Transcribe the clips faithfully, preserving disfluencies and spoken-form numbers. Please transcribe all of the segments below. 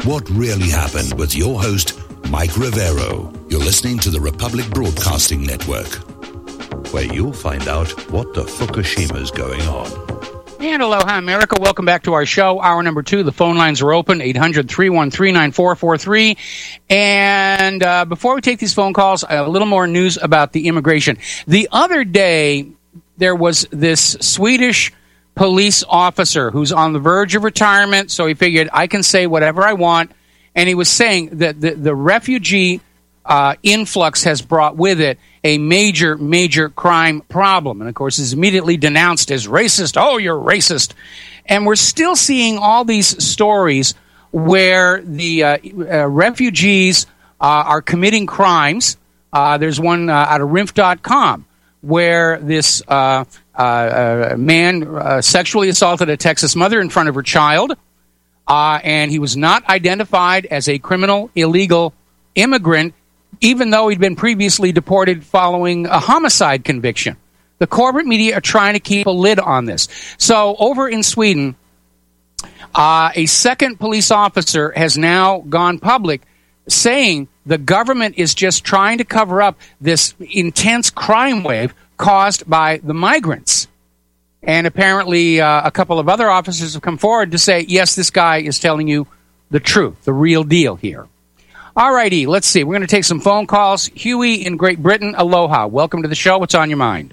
what really happened with your host, Mike Rivero. You're listening to the Republic Broadcasting Network, where you'll find out what the Fukushima's going on. And aloha, America. Welcome back to our show. Hour number two. The phone lines are open, eight hundred, three one three, nine four four three. And uh, before we take these phone calls, a little more news about the immigration. The other day, there was this Swedish police officer who's on the verge of retirement, so he figured, I can say whatever I want. And he was saying that the, the refugee uh, influx has brought with it a major, major crime problem. And, of course, is immediately denounced as racist. Oh, you're racist. And we're still seeing all these stories where the uh, uh, refugees uh, are committing crimes. Uh, there's one uh, out of R I N F dot com where this uh, uh, uh, man uh, sexually assaulted a Texas mother in front of her child, uh, and he was not identified as a criminal, illegal immigrant, even though he'd been previously deported following a homicide conviction. The corporate media are trying to keep a lid on this. So over in Sweden, uh, a second police officer has now gone public saying the government is just trying to cover up this intense crime wave caused by the migrants. And apparently uh, a couple of other officers have come forward to say, yes, this guy is telling you the truth, the real deal here. All righty, let's see. We're going to take some phone calls. Huey in Great Britain, aloha. Welcome to the show. What's on your mind?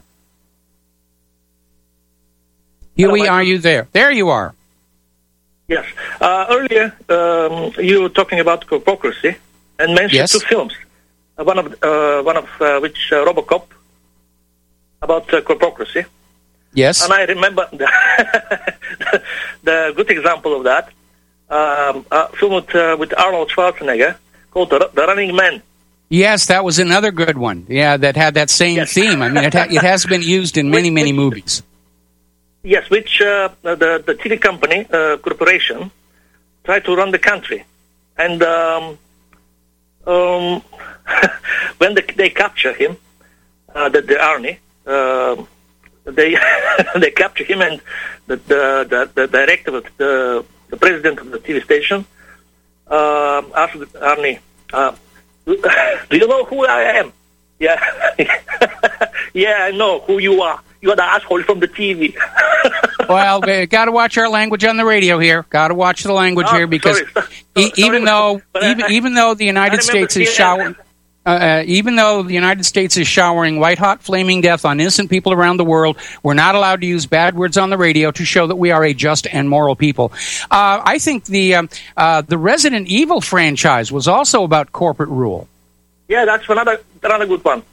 Huey, Hello, are you there? There you are. Yes. Uh, earlier, um, you were talking about hypocrisy and mentioned Yes. two films. Uh, one of uh, one of uh, which uh, RoboCop about uh, hypocrisy. Yes. And I remember the, the good example of that um, a film with, uh, with Arnold Schwarzenegger called The, the Running Man. Yes, that was another good one. Yeah, that had that same Yes. theme. I mean, it, ha- it has been used in many, many movies. Yes, which uh, the the T V company uh, corporation tried to run the country, and um, um, when they, they capture him, uh, the, the army, uh, they they capture him, and the the, the, the director, of the the president of the T V station, uh, asked the army, uh, "Do you know who I am?" Yeah, yeah, I know who you are. You are the asshole from the T V. Well, we got to watch our language on the radio here. Got to watch the language Oh, here because sorry, sorry, e- even sorry, though but I- even, I- even though the United I remember States is C N N. showering, uh, uh, even though the United States is showering white hot flaming death on innocent people around the world, we're not allowed to use bad words on the radio to show that we are a just and moral people. Uh, I think the um, uh, the Resident Evil franchise was also about corporate rule. Yeah, that's another another good one.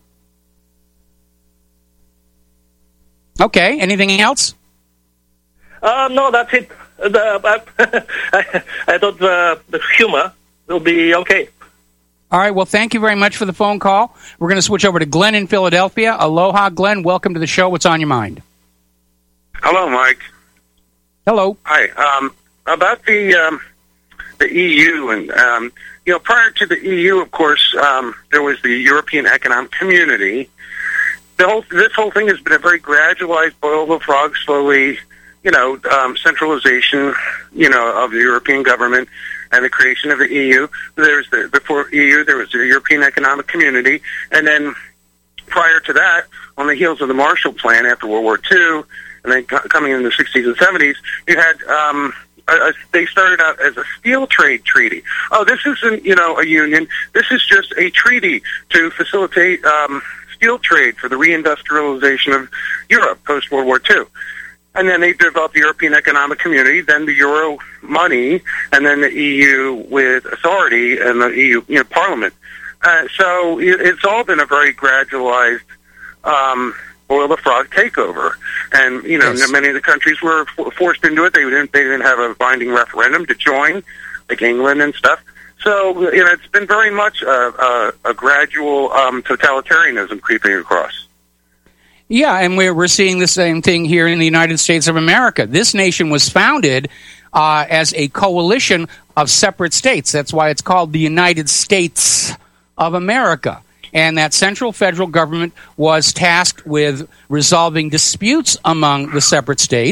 Okay, anything else? Uh, no, that's it. The, I, I thought uh, the humor will be okay. All right, well, thank you very much for the phone call. We're going to switch over to Glenn in Philadelphia. Aloha, Glenn. Welcome to the show. What's on your mind? Hello, Mike. Hello. Hi. Um, about the um, the E U, and um, you know, prior to the E U, of course, um, there was the European Economic Community. The whole this whole thing has been a very gradualized boil the frog, slowly, you know, um, centralization, you know, of the European government and the creation of the E U. There's the before E U, there was the European Economic Community, and then prior to that, on the heels of the Marshall Plan after World War Two, and then co- coming in the sixties and seventies, you had um, a, a, they started out as a steel trade treaty. Oh, this isn't, you know, a union. This is just a treaty to facilitate um, steel trade for the reindustrialization of Europe post World War Two. And then they developed the European Economic Community, then the Euro money, and then the E U with authority and the E U, you know, Parliament. Uh, so it, it's all been a very gradualized um, boil the frog takeover. And, you know, Yes. many of the countries were f- forced into it. They didn't, they didn't have a binding referendum to join, like England and stuff. So, you know, it's been very much a, a, a gradual um, totalitarianism creeping across. Yeah, and we're, we're seeing the same thing here in the United States of America. This nation was founded uh, as a coalition of separate states. That's why it's called the United States of America. And that central federal government was tasked with resolving disputes among the separate states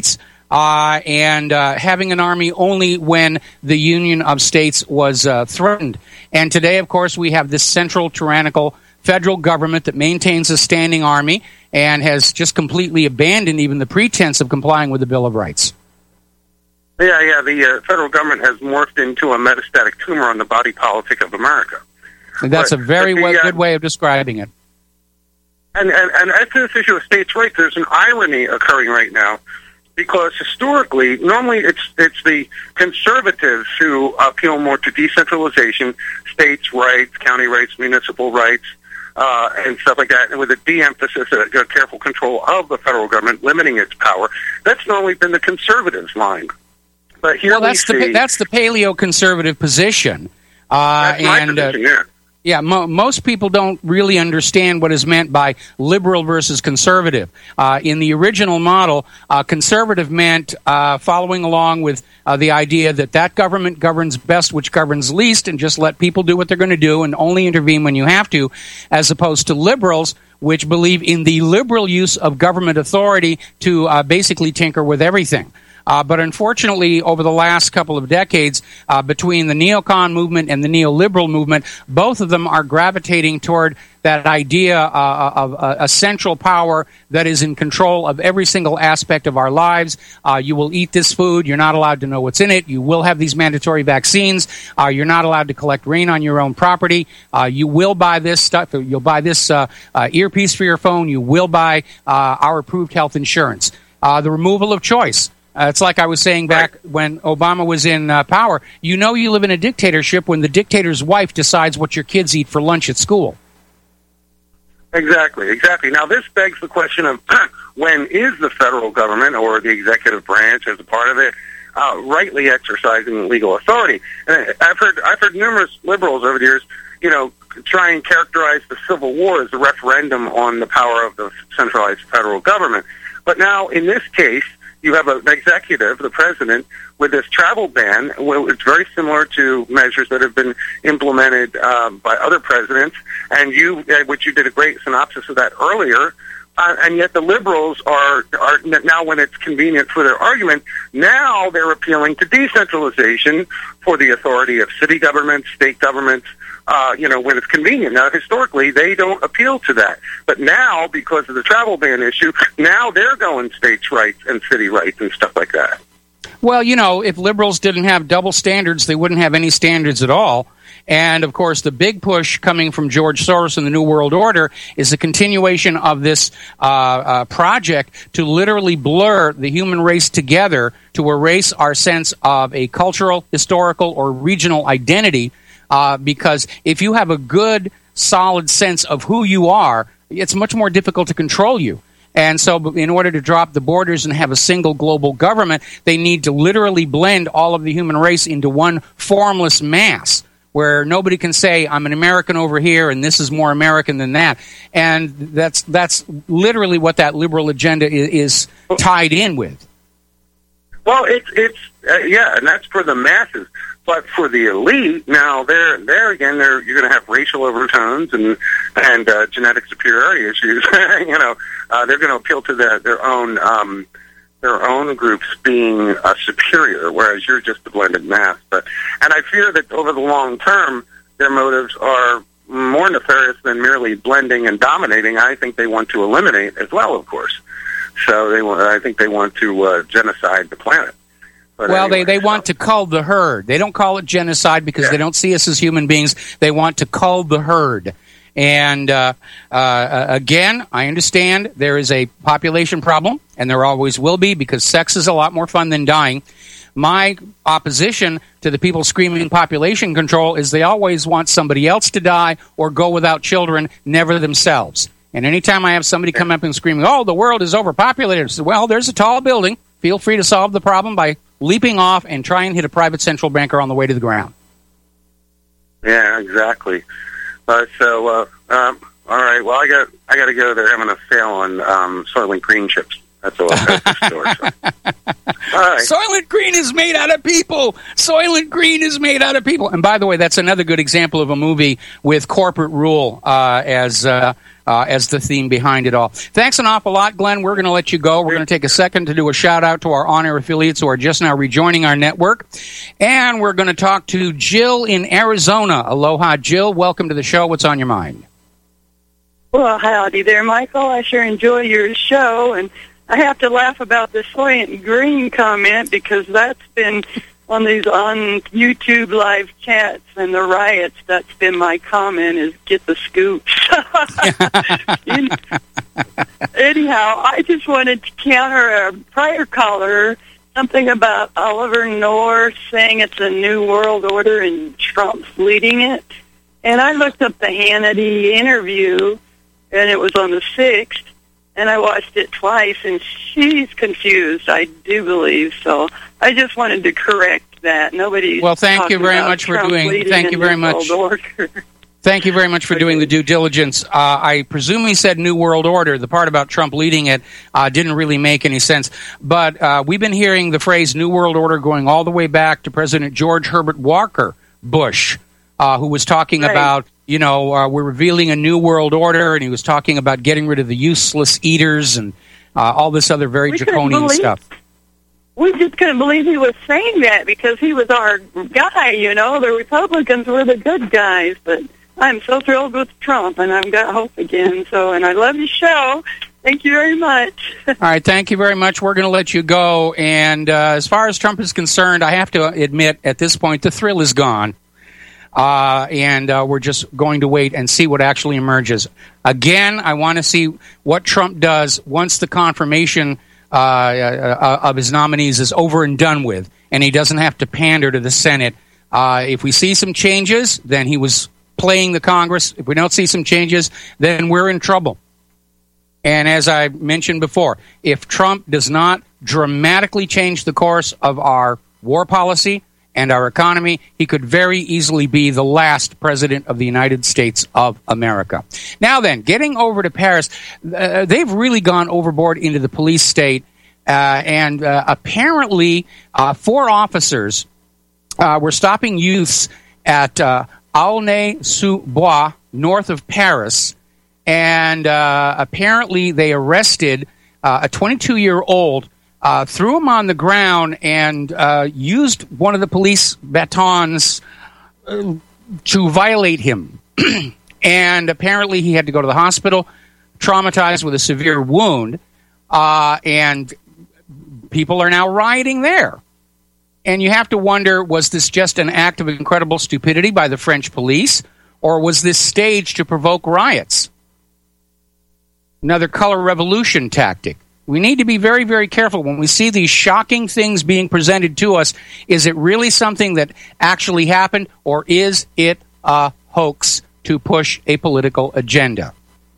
uh, and uh, having an army only when the Union of States was uh, threatened. And today, of course, we have this central tyrannical federal government that maintains a standing army and has just completely abandoned even the pretense of complying with the Bill of Rights. Yeah, yeah, the uh, federal government has morphed into a metastatic tumor on the body politic of America. And that's but, a very the, w- uh, good way of describing it. And, and, and as to this issue of states' rights, there's an irony occurring right now, because historically, normally it's it's the conservatives who appeal more to decentralization, states' rights, county rights, municipal rights, uh, and stuff like that, and with a de-emphasis, a, a careful control of the federal government, limiting its power. That's normally been the conservatives' line. But here well, we that's see, the that's the paleo-conservative position. Uh, that's my and, position, uh, yeah. Yeah, mo- most people don't really understand what is meant by liberal versus conservative. Uh, in the original model, uh, conservative meant uh, following along with uh, the idea that that government governs best which governs least, and just let people do what they're going to do and only intervene when you have to, as opposed to liberals, which believe in the liberal use of government authority to uh, basically tinker with everything. Uh, but unfortunately, over the last couple of decades, uh, between the neocon movement and the neoliberal movement, both of them are gravitating toward that idea uh, of uh, a central power that is in control of every single aspect of our lives. Uh, you will eat this food. You're not allowed to know what's in it. You will have these mandatory vaccines. Uh, you're not allowed to collect rain on your own property. Uh, you will buy this stuff. You'll buy this uh, uh, earpiece for your phone. You will buy uh, our approved health insurance. Uh, the removal of choice. Uh, it's like I was saying back right. when Obama was in uh, power. You know you live in a dictatorship when the dictator's wife decides what your kids eat for lunch at school. Exactly, exactly. Now, this begs the question of when is the federal government or the executive branch, as a part of it, uh, rightly exercising legal authority? And I've heard, I've heard numerous liberals over the years, you know, try and characterize the Civil War as a referendum on the power of the centralized federal government. But now, in this case, you have an executive, the president, with this travel ban. It's very similar to measures that have been implemented um, by other presidents, and you, which you did a great synopsis of that earlier. Uh, and yet the liberals are are now, when it's convenient for their argument, now they're appealing to decentralization for the authority of city governments, state governments. Uh, you know, when it's convenient. Now, historically, they don't appeal to that. But now, because of the travel ban issue, now they're going states' rights and city rights and stuff like that. Well, you know, if liberals didn't have double standards, they wouldn't have any standards at all. And, of course, the big push coming from George Soros and the New World Order is the continuation of this uh, uh, project to literally blur the human race together to erase our sense of a cultural, historical, or regional identity. Uh, because if you have a good, solid sense of who you are, it's much more difficult to control you. And so in order to drop the borders and have a single global government, they need to literally blend all of the human race into one formless mass where nobody can say, I'm an American over here and this is more American than that. And that's that's literally what that liberal agenda is, is tied in with. Well, it's, it's uh, yeah, and that's for the masses. But for the elite, now there, there again, there you're going to have racial overtones and and uh, genetic superiority issues. you know, uh, they're going to appeal to their their own um, their own groups being uh, superior, whereas you're just a blended mass. But and I fear that over the long term, their motives are more nefarious than merely blending and dominating. I think they want to eliminate as well, of course. So they, I think they want to uh, genocide the planet. But well, anyway, they, they so. want to cull the herd. They don't call it genocide because yeah. they don't see us as human beings. They want to cull the herd. And uh, uh, again, I understand there is a population problem, and there always will be because sex is a lot more fun than dying. My opposition to the people screaming population control is they always want somebody else to die or go without children, never themselves. And anytime I have somebody come up and screaming, oh, the world is overpopulated, I say, well, there's a tall building. Feel free to solve the problem by leaping off and try and hit a private central banker on the way to the ground. Yeah, exactly. Uh, so, uh, um, all right. Well, I got I got to go. They're having a sale on um, Soylent green chips. That's all. That's the story. So. All right. Soylent Green is made out of people. Soylent Green is made out of people. And by the way, that's another good example of a movie with corporate rule uh, as uh, uh, as the theme behind it all. Thanks an awful lot, Glenn. We're going to let you go. We're going to take a second to do a shout out to our on-air affiliates who are just now rejoining our network, and we're going to talk to Jill in Arizona. Aloha, Jill. Welcome to the show. What's on your mind? Well, howdy there, Michael. I sure enjoy your show, and I have to laugh about the Soylent Green comment because that's been on these on YouTube live chats and the riots. That's been my comment: is get the scoops. Anyhow, I just wanted to counter a prior caller, something about Oliver North saying it's a new world order and Trump's leading it. And I looked up the Hannity interview, and it was on the sixth. And I watched it twice, and she's confused, I do believe. So I just wanted to correct that. Nobody. Well, thank you very much for doing. Thank you very much. Thank you very much for doing the due diligence. Uh, I presume he said New World Order. The part about Trump leading it uh, didn't really make any sense. But uh, we've been hearing the phrase New World Order going all the way back to President George Herbert Walker Bush, uh, who was talking right. about. You know, uh, we're revealing a new world order, and he was talking about getting rid of the useless eaters and uh, all this other very we draconian believe, stuff. We just couldn't believe he was saying that because he was our guy, you know. The Republicans were the good guys, but I'm so thrilled with Trump, and I've got hope again. So, and I love your show. Thank you very much. All right, thank you very much. We're going to let you go. And uh, as far as Trump is concerned, I have to admit at this point the thrill is gone. Uh, and uh, we're just going to wait and see what actually emerges. Again, I want to see what Trump does once the confirmation uh, uh, of his nominees is over and done with, and he doesn't have to pander to the Senate. Uh, if we see some changes, then he was playing the Congress. If we don't see some changes, then we're in trouble. And as I mentioned before, if Trump does not dramatically change the course of our war policy and our economy, he could very easily be the last president of the United States of America. Now then, getting over to Paris, uh, they've really gone overboard into the police state, uh, and uh, apparently uh, four officers uh, were stopping youths at uh, Aulnay-sous-Bois, north of Paris, and uh, apparently they arrested uh, a twenty-two-year-old Uh, threw him on the ground and uh, used one of the police batons uh, to violate him. And apparently he had to go to the hospital, traumatized with a severe wound, uh, and people are now rioting there. And you have to wonder, was this just an act of incredible stupidity by the French police, or was this staged to provoke riots? Another color revolution tactic. We need to be very, very careful when we see these shocking things being presented to us. Is it really something that actually happened, or is it a hoax to push a political agenda?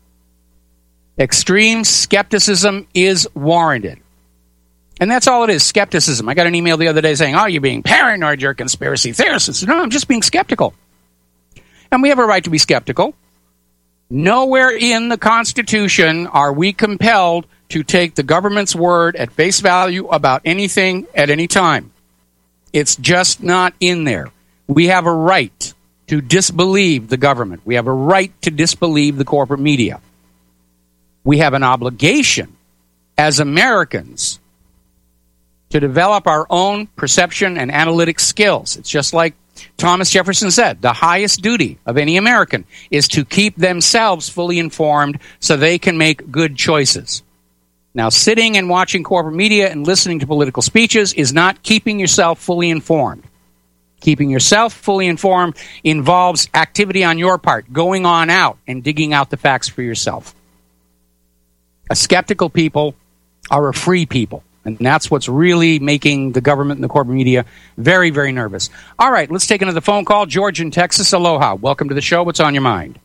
Extreme skepticism is warranted. And that's all it is, skepticism. I got an email the other day saying, oh, you're being paranoid, you're a conspiracy theorist. No, I'm just being skeptical. And we have a right to be skeptical. Nowhere in the Constitution are we compelled to take the government's word at face value about anything at any time. It's just not in there. We have a right to disbelieve the government. We have a right to disbelieve the corporate media. We have an obligation as Americans to develop our own perception and analytic skills. It's just like Thomas Jefferson said, the highest duty of any American is to keep themselves fully informed so they can make good choices. Now, sitting and watching corporate media and listening to political speeches is not keeping yourself fully informed. Keeping yourself fully informed involves activity on your part, going on out and digging out the facts for yourself. A skeptical people are a free people, and that's what's really making the government and the corporate media very, very nervous. All right, let's take another phone call. George in Texas, aloha. Welcome to the show. What's on your mind?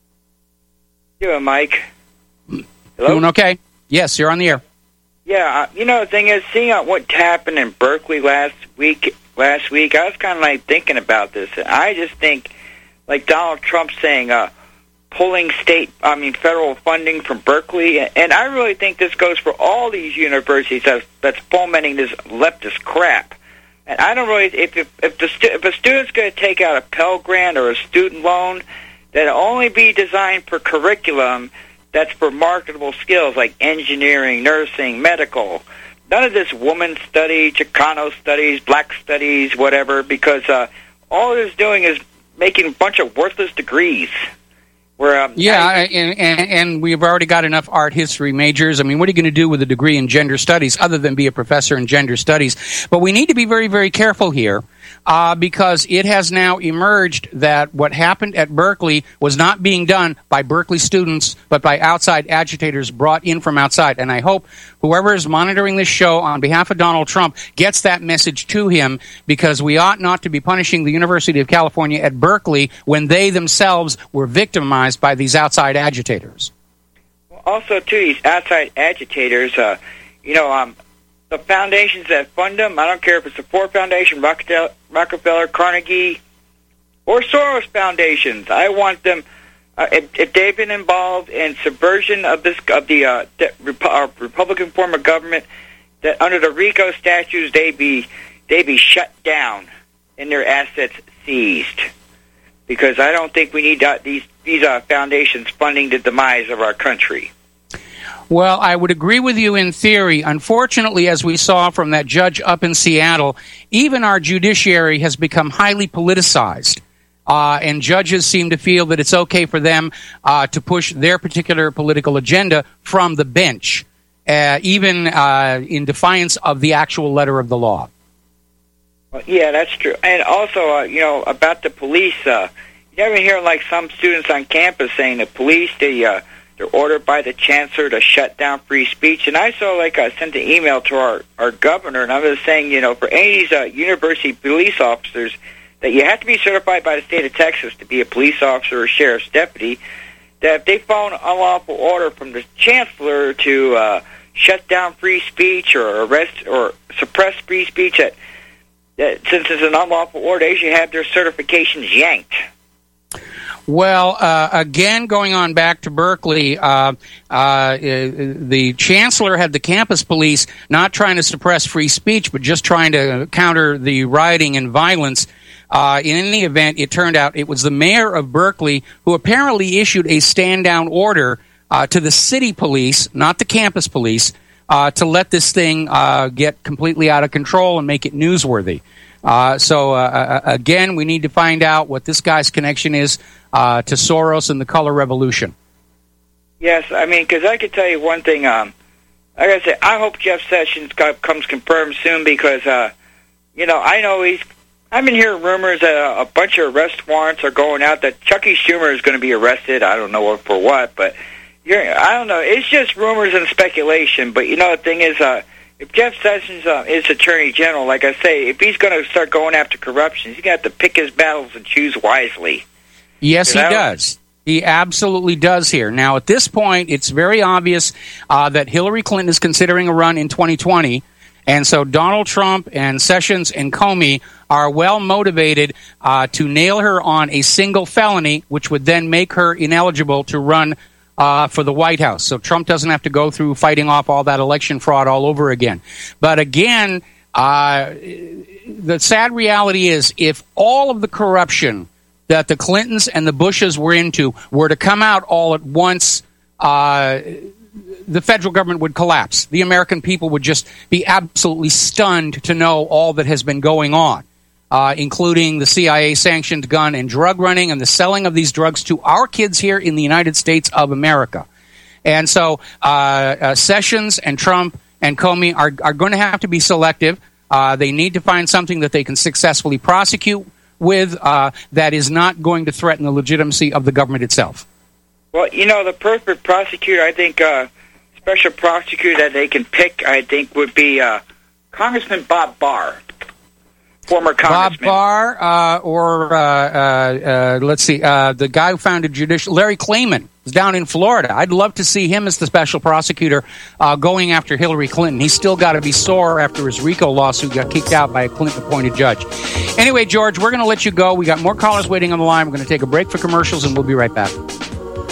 You, Mike. Hello? Doing okay? Yes, you're on the air. Yeah, you know, the thing is, seeing what happened in Berkeley last week, last week, I was kind of like thinking about this. I just think, like Donald Trump saying, uh, pulling state, I mean, federal funding from Berkeley. And I really think this goes for all these universities that's, that's fomenting this leftist crap. And I don't really, if if, if, the stu- if a student's going to take out a Pell Grant or a student loan, that it'll only be designed for curriculum that's for marketable skills like engineering, nursing, medical. None of this woman study, Chicano studies, black studies, whatever, because uh, all it is doing is making a bunch of worthless degrees. Where, um, yeah, I, and, and, and we've already got enough art history majors. I mean, what are you going to do with a degree in gender studies other than be a professor in gender studies? But we need to be very, very careful here uh, because it has now emerged that what happened at Berkeley was not being done by Berkeley students, but by outside agitators brought in from outside. And I hope whoever is monitoring this show on behalf of Donald Trump gets that message to him, because we ought not to be punishing the University of California at Berkeley when they themselves were victimized by these outside agitators. Also, too, these outside agitators, uh, you know, um, the foundations that fund them, I don't care if it's the Ford Foundation, Rockefeller, Rockefeller, Carnegie, or Soros foundations. I want them, uh, if, if they've been involved in subversion of this of the uh, de- Rep- uh, Republican form of government, that under the RICO statutes they be they be shut down and their assets seized. Because I don't think we need uh, these these uh, foundations funding the demise of our country. Well, I would agree with you in theory. Unfortunately, as we saw from that judge up in Seattle, even our judiciary has become highly politicized. Uh, and judges seem to feel that it's okay for them uh, to push their particular political agenda from the bench, uh, even uh, in defiance of the actual letter of the law. Well, yeah, that's true. And also, uh, you know, about the police, uh, you ever hear like some students on campus saying the police, they, uh, they're ordered by the chancellor to shut down free speech. And I saw, like, I sent an email to our, our governor, and I was saying, you know, for any of these uh, university police officers, that you have to be certified by the state of Texas to be a police officer or sheriff's deputy, that if they follow an unlawful order from the chancellor to uh, shut down free speech or arrest or suppress free speech, that, that since it's an unlawful order, they should have their certifications yanked. Well, uh, again, going on back to Berkeley, uh, uh, the chancellor had the campus police not trying to suppress free speech, but just trying to counter the rioting and violence. Uh, in any event, it turned out it was the mayor of Berkeley who apparently issued a stand-down order uh, to the city police, not the campus police, uh, to let this thing uh, get completely out of control and make it newsworthy. Uh, so, uh, again, we need to find out what this guy's connection is uh, to Soros and the Color Revolution. Yes, I mean, because I could tell you one thing. Um, like I said, I hope Jeff Sessions comes confirmed soon because, uh, you know, I know he's... I've been hearing rumors that a, a bunch of arrest warrants are going out, that Chucky Schumer is going to be arrested. I don't know for what, but you're, I don't know. It's just rumors and speculation. But, you know, the thing is... Uh, If Jeff Sessions uh, is Attorney General, like I say, if he's going to start going after corruption, he's got to pick his battles and choose wisely. Yes, he does. He absolutely does here. Now, at this point, it's very obvious uh, that Hillary Clinton is considering a run in twenty twenty, and so Donald Trump and Sessions and Comey are well motivated uh, to nail her on a single felony, which would then make her ineligible to run Uh, for the White House. So Trump doesn't have to go through fighting off all that election fraud all over again. But again, uh, the sad reality is if all of the corruption that the Clintons and the Bushes were into were to come out all at once, uh, the federal government would collapse. The American people would just be absolutely stunned to know all that has been going on. Uh, including the C I A-sanctioned gun and drug running and the selling of these drugs to our kids here in the United States of America. And so uh, uh, Sessions and Trump and Comey are, are going to have to be selective. Uh, they need to find something that they can successfully prosecute with uh, that is not going to threaten the legitimacy of the government itself. Well, you know, the perfect prosecutor, I think, uh, special prosecutor that they can pick, I think, would be uh, Congressman Bob Barr. Former Bob Barr, uh, or uh, uh, uh, let's see, uh, the guy who founded judicial, Larry Klayman, is down in Florida. I'd love to see him as the special prosecutor uh, going after Hillary Clinton. He's still got to be sore after his RICO lawsuit got kicked out by a Clinton-appointed judge. Anyway, George, we're going to let you go. We got more callers waiting on the line. We're going to take a break for commercials, and we'll be right back.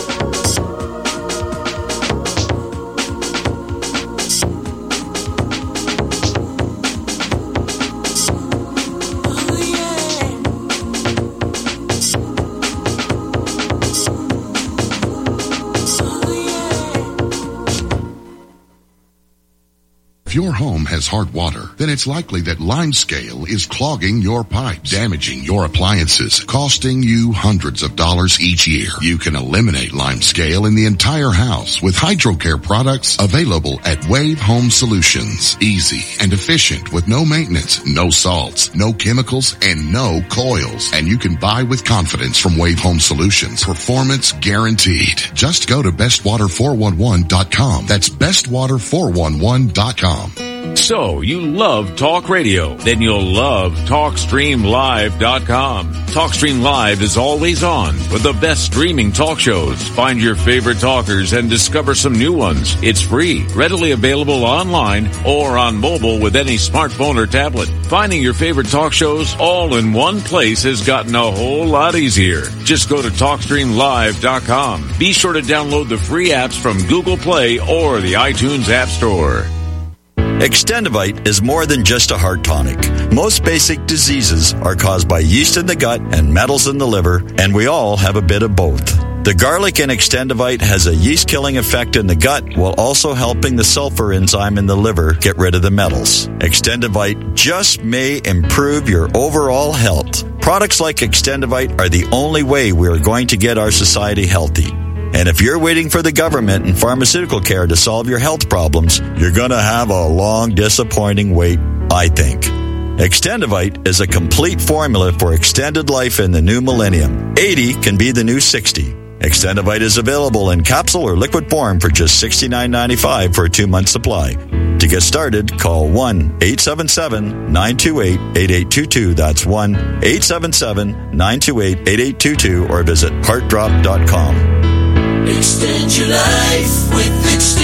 If your home has hard water, then it's likely that Limescale is clogging your pipes, damaging your appliances, costing you hundreds of dollars each year. You can eliminate Limescale in the entire house with HydroCare products available at Wave Home Solutions. Easy and efficient with no maintenance, no salts, no chemicals, and no coils. And you can buy with confidence from Wave Home Solutions. Performance guaranteed. Just go to best water four one one dot com. That's best water four one one dot com. So, you love talk radio? Then you'll love talk stream live dot com. TalkStream Live is always on with the best streaming talk shows. Find your favorite talkers and discover some new ones. It's free, readily available online or on mobile with any smartphone or tablet. Finding your favorite talk shows all in one place has gotten a whole lot easier. Just go to talk stream live dot com. Be sure to download the free apps from Google Play or the iTunes App Store. Extendivite is more than just a heart tonic. Most basic diseases are caused by yeast in the gut and metals in the liver, and we all have a bit of both. The garlic in Extendivite has a yeast-killing effect in the gut while also helping the sulfur enzyme in the liver get rid of the metals. Extendivite just may improve your overall health. Products like Extendivite are the only way we are going to get our society healthy. And if you're waiting for the government and pharmaceutical care to solve your health problems, you're going to have a long, disappointing wait, I think. Extendivite is a complete formula for extended life in the new millennium. eighty can be the new sixty. Extendivite is available in capsule or liquid form for just sixty-nine ninety-five for a two-month supply. To get started, call one eight seven seven, nine two eight, eight eight two two. That's one eight seven seven, nine two eight, eight eight two two or visit heart drop dot com. Extend your life with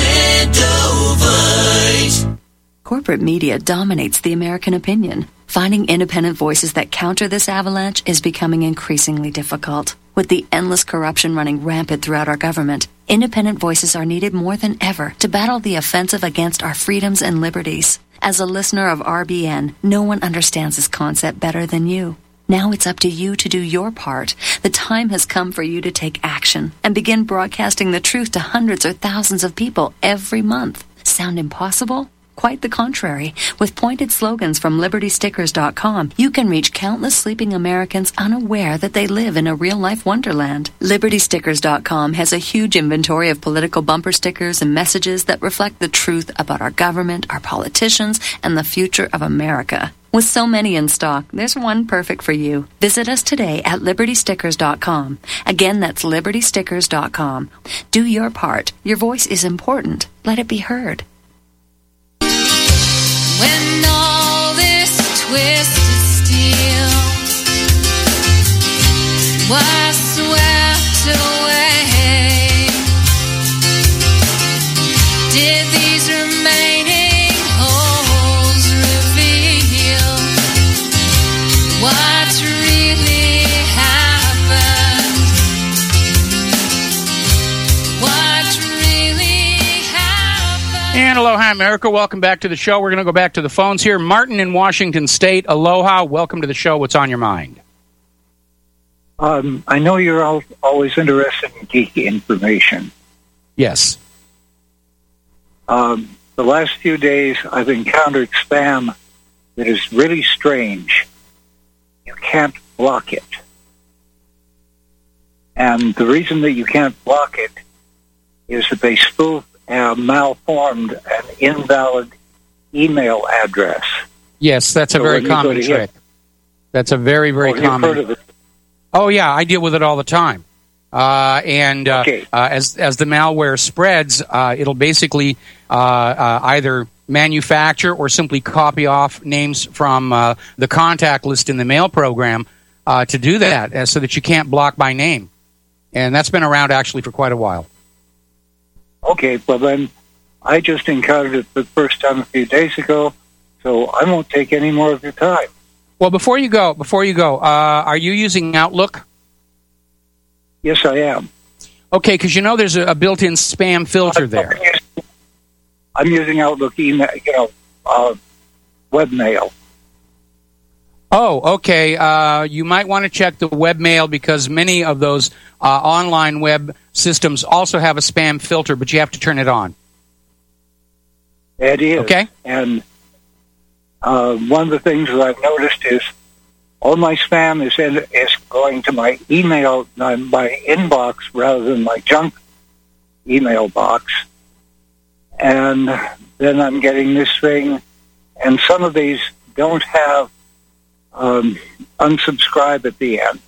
Extendovite. Corporate media dominates the American opinion. Finding independent voices that counter this avalanche is becoming increasingly difficult. With the endless corruption running rampant throughout our government, independent voices are needed more than ever to battle the offensive against our freedoms and liberties. As a listener of R B N, no one understands this concept better than you. Now it's up to you to do your part. The time has come for you to take action and begin broadcasting the truth to hundreds or thousands of people every month. Sound impossible? Quite the contrary. With pointed slogans from liberty stickers dot com, you can reach countless sleeping Americans unaware that they live in a real-life wonderland. liberty stickers dot com has a huge inventory of political bumper stickers and messages that reflect the truth about our government, our politicians, and the future of America. With so many in stock, there's one perfect for you. Visit us today at liberty stickers dot com. Again, that's liberty stickers dot com. Do your part. Your voice is important. Let it be heard. When all this twisted steel was swept away, did these remaining holes reveal what really happened? What really happened? And aloha, America. Welcome back to the show. We're going to go back to the phones here. Martin in Washington State. Aloha. Welcome to the show. What's on your mind? Um, I know you're all, always interested in geeky information. Yes. Um, the last few days, I've encountered spam that is really strange. You can't block it. And the reason that you can't block it is that they spoof Uh, malformed an invalid email address. Yes, that's a so very common trick. Hit, that's a very, very oh, common. You've heard of it. Oh, yeah, I deal with it all the time. Uh, and uh, okay. uh, as as the malware spreads, uh, it'll basically uh, uh, either manufacture or simply copy off names from uh, the contact list in the mail program uh, to do that, uh, so that you can't block by name. And that's been around actually for quite a while. Okay, well then, I just encountered it for the first time a few days ago, so I won't take any more of your time. Well, before you go, before you go, uh, are you using Outlook? Yes, I am. Okay, because you know there's a, a built-in spam filter there. I'm using, I'm using Outlook email, you know, uh, webmail. Oh, okay. Uh, you might want to check the webmail because many of those uh, online web systems also have a spam filter, but you have to turn it on. It is. Okay. And uh, one of the things that I've noticed is all my spam is in, is going to my email, my inbox, rather than my junk email box. And then I'm getting this thing, and some of these don't have um, unsubscribe at the end.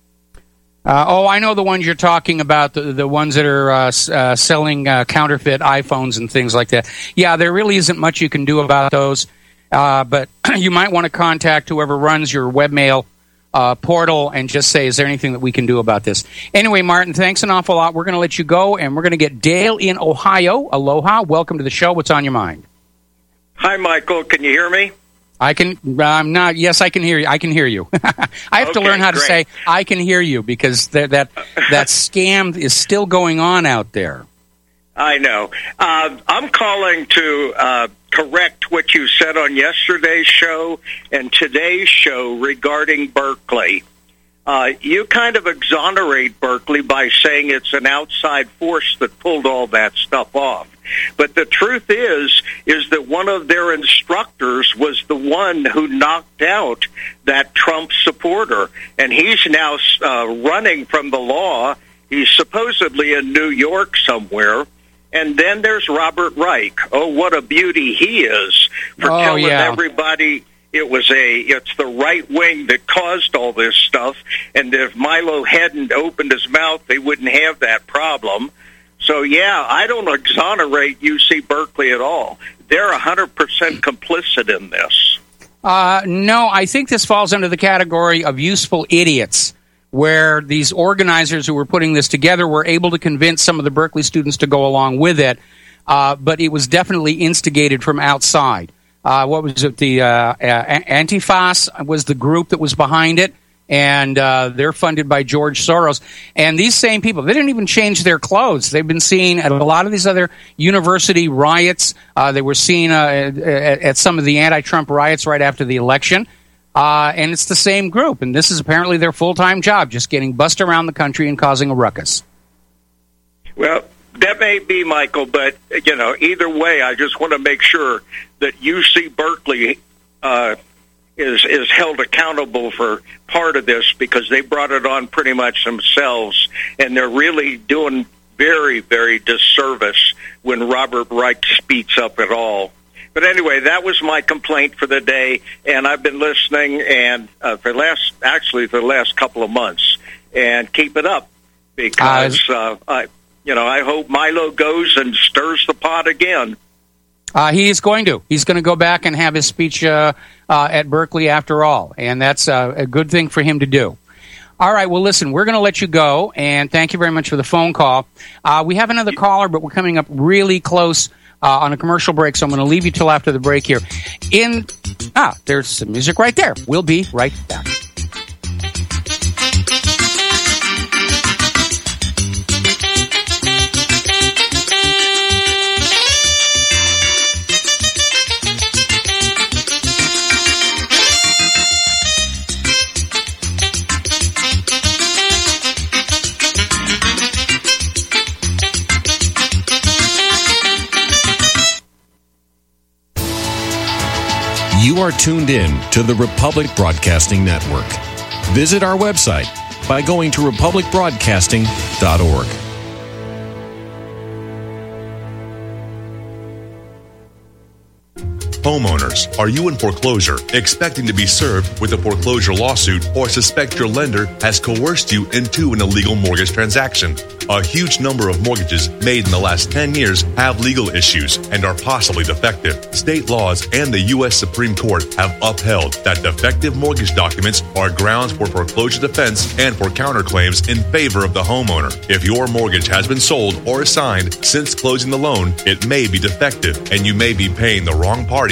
Uh, oh, I know the ones you're talking about, the, the ones that are uh, uh, selling uh, counterfeit iPhones and things like that. Yeah, there really isn't much you can do about those, uh, but you might want to contact whoever runs your webmail uh, portal and just say, is there anything that we can do about this? Anyway, Martin, thanks an awful lot. We're going to let you go, and we're going to get Dale in Ohio. Aloha. Welcome to the show. What's on your mind? Hi, Michael. Can you hear me? I can. I'm not. Yes, I can hear you. I can hear you. I have Okay, to learn how to great. say I can hear you because that that that scam is still going on out there. I know. Uh, I'm calling to uh, correct what you said on yesterday's show and today's show regarding Berkeley. Uh, you kind of exonerate Berkeley by saying it's an outside force that pulled all that stuff off. But the truth is, is that one of their instructors was the one who knocked out that Trump supporter, and he's now uh, running from the law. He's supposedly in New York somewhere. And then there's Robert Reich. Oh, what a beauty he is for Oh, telling yeah. everybody it was a it's the right wing that caused all this stuff, and if Milo hadn't opened his mouth, they wouldn't have that problem. So, yeah, I don't exonerate U C Berkeley at all. They're one hundred percent complicit in this. Uh, no, I think this falls under the category of useful idiots, where these organizers who were putting this together were able to convince some of the Berkeley students to go along with it, uh, but it was definitely instigated from outside. Uh, what was it? The uh, uh, Antifas was the group that was behind it, and uh, they're funded by George Soros. And these same people, they didn't even change their clothes. They've been seen at a lot of these other university riots. Uh, they were seen uh, at, at some of the anti-Trump riots right after the election. Uh, and it's the same group, and this is apparently their full-time job, just getting bussed around the country and causing a ruckus. Well, that may be, Michael, but, you know, either way, I just want to make sure that U C Berkeley uh, is is held accountable for part of this, because they brought it on pretty much themselves, and they're really doing very, very disservice when Robert Reich speaks up at all. But anyway, that was my complaint for the day, and I've been listening and uh, for last actually for the last couple of months, and keep it up, because uh, I, you know, I hope Milo goes and stirs the pot again. Uh, he is going to. He's going to go back and have his speech uh, uh, at Berkeley after all, and that's uh, a good thing for him to do. All right, well, listen, we're going to let you go, and thank you very much for the phone call. Uh, we have another caller, but we're coming up really close uh, on a commercial break, so I'm going to leave you till after the break here. In Ah, there's some music right there. We'll be right back. You are tuned in to the Republic Broadcasting Network. Visit our website by going to republic broadcasting dot org. Homeowners, are you in foreclosure, expecting to be served with a foreclosure lawsuit, or suspect your lender has coerced you into an illegal mortgage transaction? A huge number of mortgages made in the last ten years have legal issues and are possibly defective. State laws and the U S Supreme Court have upheld that defective mortgage documents are grounds for foreclosure defense and for counterclaims in favor of the homeowner. If your mortgage has been sold or assigned since closing the loan, it may be defective and you may be paying the wrong party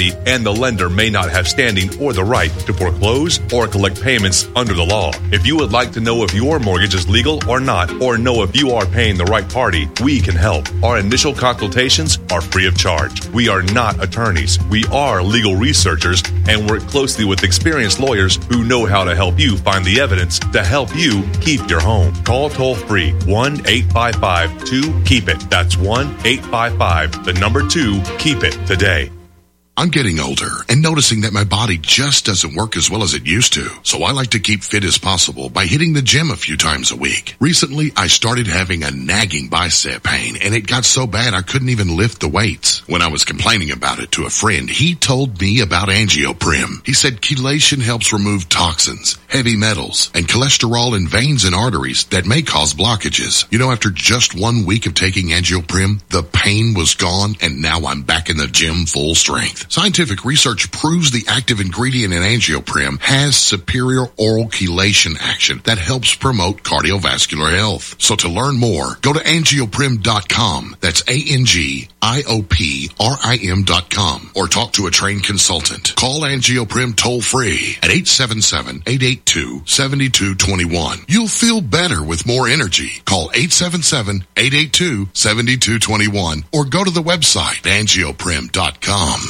party, and the lender may not have standing or the right to foreclose or collect payments under the law. If you would like to know if your mortgage is legal or not, or know if you are paying the right party, we can help. Our initial consultations are free of charge. We are not attorneys. We are legal researchers and work closely with experienced lawyers who know how to help you find the evidence to help you keep your home. Call toll free one eight five five two keep it. That's one eight five five, the number two, keep it today. I'm getting older and noticing that my body just doesn't work as well as it used to. So I like to keep fit as possible by hitting the gym a few times a week. Recently, I started having a nagging bicep pain, and it got so bad I couldn't even lift the weights. When I was complaining about it to a friend, he told me about AngioPrim. He said chelation helps remove toxins, heavy metals, and cholesterol in veins and arteries that may cause blockages. You know, after just one week of taking AngioPrim, the pain was gone, and now I'm back in the gym full strength. Scientific research proves the active ingredient in AngioPrim has superior oral chelation action that helps promote cardiovascular health. So to learn more, go to angioprim dot com. That's A N G I O P R I M dot com. Or talk to a trained consultant. Call AngioPrim toll free at eight seven seven, eight eight two, seven two two one. You'll feel better with more energy. Call eight seven seven, eight eight two, seven two two one or go to the website angioprim dot com.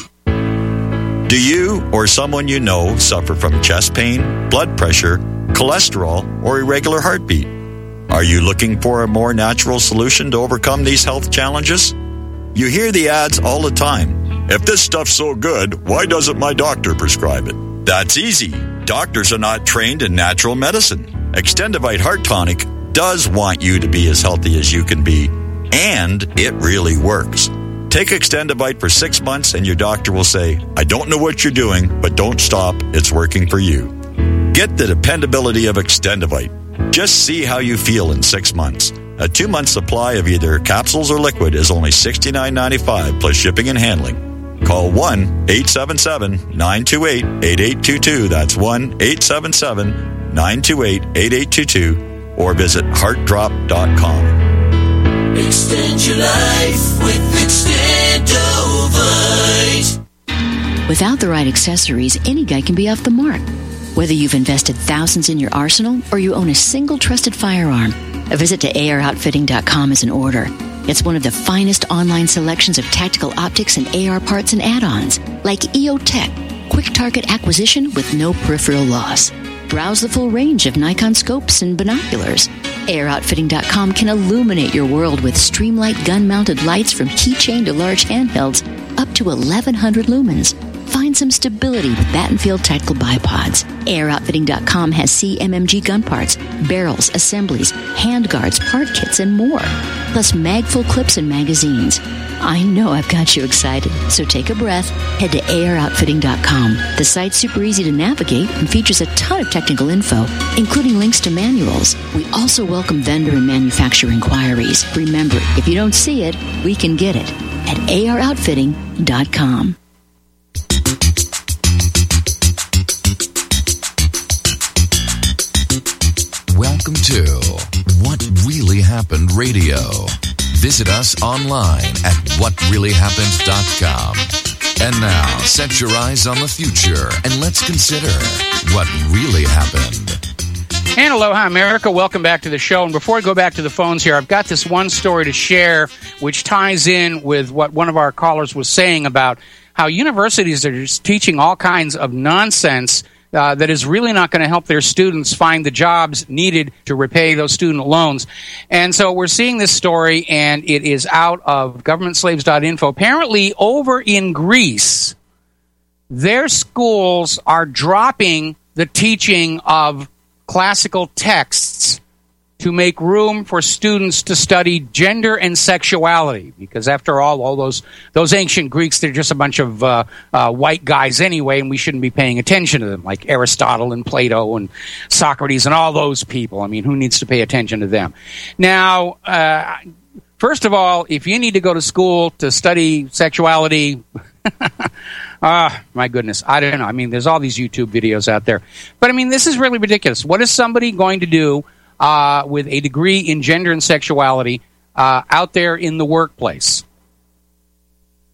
Do you or someone you know suffer from chest pain, blood pressure, cholesterol, or irregular heartbeat? Are you looking for a more natural solution to overcome these health challenges? You hear the ads all the time. If this stuff's so good, why doesn't my doctor prescribe it? That's easy. Doctors are not trained in natural medicine. Extendivite Heart Tonic does want you to be as healthy as you can be, and it really works. Take Extendivite for six months and your doctor will say, I don't know what you're doing, but don't stop. It's working for you. Get the dependability of Extendivite. Just see how you feel in six months. A two-month supply of either capsules or liquid is only sixty-nine ninety-five plus shipping and handling. Call one eight seven seven, nine two eight, eight eight two two. That's one eight seven seven, nine two eight, eight eight two two or visit heart drop dot com. Extend your life with Extendovite. Without the right accessories, any guy can be off the mark. Whether you've invested thousands in your arsenal or you own a single trusted firearm, a visit to A R outfitting dot com is in order. It's one of the finest online selections of tactical optics and A R parts and add-ons, like E O Tech, quick target acquisition with no peripheral loss. Browse the full range of Nikon scopes and binoculars. A R outfitting dot com can illuminate your world with Streamlight gun-mounted lights from keychain to large handhelds up to eleven hundred lumens. Find some stability with Battenfield tactical bipods. A R outfitting dot com has C M M G gun parts, barrels, assemblies, handguards, part kits, and more. Plus mag-full clips and magazines. I know I've got you excited, so take a breath. Head to A R outfitting dot com. The site's super easy to navigate and features a ton of technical info, including links to manuals. We also welcome vendor and manufacturer inquiries. Remember, if you don't see it, we can get it at A R outfitting dot com. Welcome to What Really Happened Radio. Visit us online at what really happened dot com. And now, set your eyes on the future and let's consider what really happened. And aloha, America. Welcome back to the show. And before I go back to the phones here, I've got this one story to share which ties in with what one of our callers was saying about how universities are just teaching all kinds of nonsense Uh, that is really not going to help their students find the jobs needed to repay those student loans. And so we're seeing this story, and it is out of government slaves dot info. Apparently, over in Greece, their schools are dropping the teaching of classical texts to make room for students to study gender and sexuality. Because after all, all those those ancient Greeks, they're just a bunch of uh, uh, white guys anyway, and we shouldn't be paying attention to them, like Aristotle and Plato and Socrates and all those people. I mean, who needs to pay attention to them? Now, uh, first of all, if you need to go to school to study sexuality, ah, uh, my goodness, I don't know. I mean, there's all these YouTube videos out there. But, I mean, this is really ridiculous. What is somebody going to do Uh, with a degree in gender and sexuality uh, out there in the workplace?